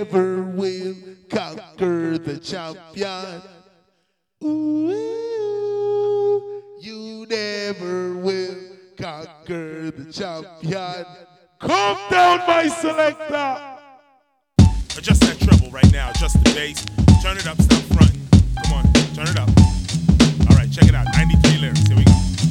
never will conquer the champion. Ooh, you never will conquer the champion. Calm down, my selector. Adjust that treble right now, adjust the bass. Turn it up, stop fronting. Come on, turn it up. All right, check it out, 93 lyrics, here we go.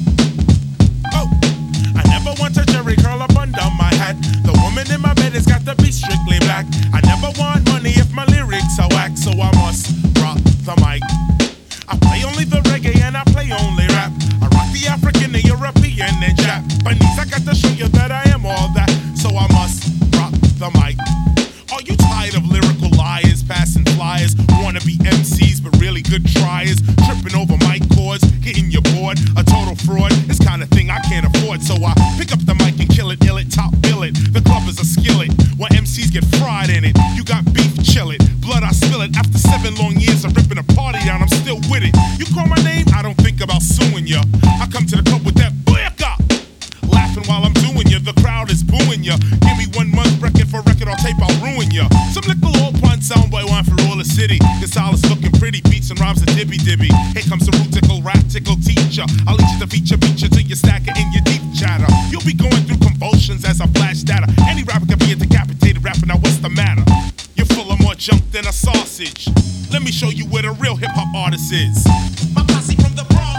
Oh, I never want a Jerry curl up under my hat. The woman in my bed has got to be strictly black. I never want money if my lyrics are whack, so I must rock the mic. I play only the reggae and I play only rap. I rock the African, the European, and Japanese. I got to show you that I am all that, so I must rock the mic. Are you tired of lyrical liars, passing flyers, wanna be MCs but really good tryers, tripping over mic cords, getting you bored? A total fraud, this kind of thing I can't afford, so I pick up the mic and kill it, ill it, top bill it. The club is a skillet, where MCs get fried in it. You got beef, chill it, blood I spill it. After 7 long years of ripping a party down, I'm still with it. You call my name, I don't think about suing ya. I come to the club with that booyaka, laughing while I'm doing ya. The crowd is booing ya. Give me 1 month record for record or tape, I'll ruin ya. Some little old pun soundboy one for all the city. Gonzalez looking pretty, beats and rhymes a dibby dibby. Here comes the root tickle, rap tickle teacher. I'll lead you to feature till you stack it in your deep chatter. You'll be going through convulsions as I flash data. Any rapper can be a decapitated rapper, now what's the matter? You're full of more junk than a sausage. Let me show you where the real hip hop artist is. My posse from the Bronx.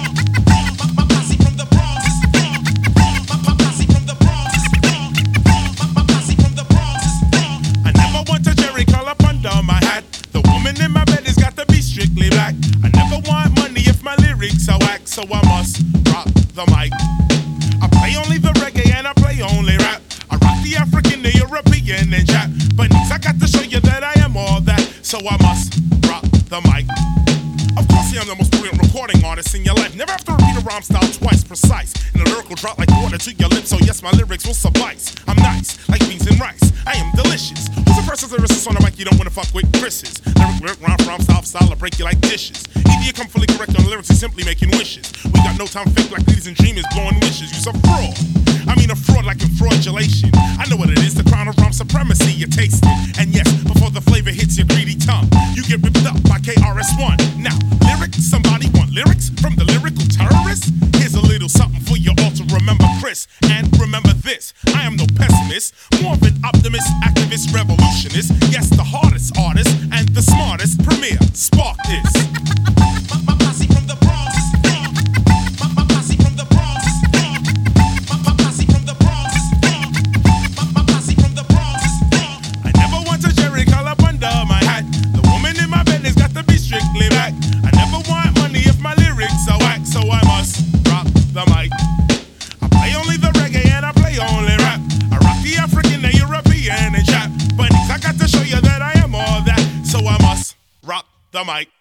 My posse from the Bronx. My posse from the Bronx. My posse from the Bronx. I never want a Jerry curl up under my hat. The woman in my bed has got to be strictly black. I never want money if my lyrics are whack, so I must rock the mic. I play only the reggae and I play only rap. I rock the African, the European, and Japanese. I got to show you that I am all that, so I must rock the mic. Of course, I am the most brilliant recording artist in your life. Never have to repeat a rhyme style twice, precise. And the lyrical drop like water to your lips, so yes, my lyrics will suffice. I'm nice, like beans and rice. I am delicious. Who's the first lyricist on the mic you don't want to fuck with? Chris's. Lyric, rhyme, style, I'll break you like dishes. Either you come fully correct on the lyrics or simply making wishes. We got no time fake like leaders and dreamers blowing wishes. You's a fraud. I mean a fraud like in fraudulation. I know what it is, the crown of rhyme supremacy, you taste it. And yes, before the flavor hits your greedy tongue, you get ripped up by KRS-One. Now, lyrics, somebody want lyrics from the lyrical terrorist? Here's a little something for you all to remember, Chris. And remember this, I am no pessimist, more of an optimist, activist, revolutionist. Yes, the hardest artist and the smartest premier. Spark this. My posse from the Bronx. My posse from the Bronx. My posse from the Bronx. My posse from the Bronx. I never want a Jerry curl up under my hat. The woman in my bed has got to be strictly black. I never want money if my lyrics are whack, so I must rock the mic. I play only the reggae and I play only rap. I rock the African, the European, and Japanese. I got to show you that I am all that, so I must rock the mic.